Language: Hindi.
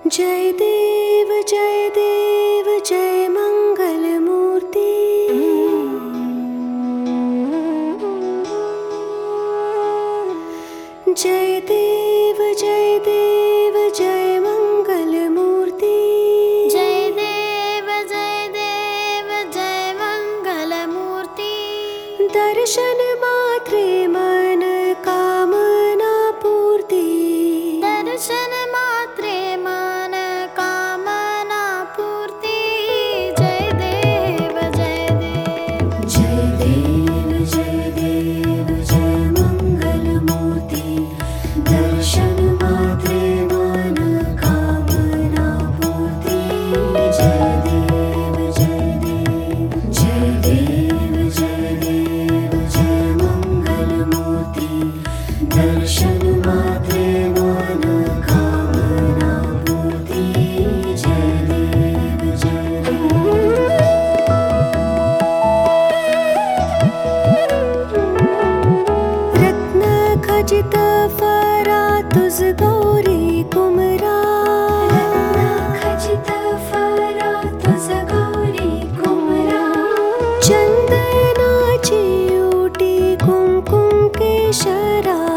जय देव जय मंगल मूर्ति। जय देव जय मंगल मूर्ति। जय देव जय मंगल मूर्ति। दर्शन मात्रे मन कामना पूर्ति। दर्शन मात्रे मन कामना पूर्ति। जय देव जय मंगल मूर्ति। दर्शन मात्रे मन कामना पूर्ति। जय देव जय मंगल मूर्ति। दर्शन मात्रे मन कामना पूर्ति। जय देव रत्न खचित फरा तुझ गौरी कुमरा। खचित फरा तुझ गौरी कुमरा। चंदनाची ओटी कुंकुम केशरा।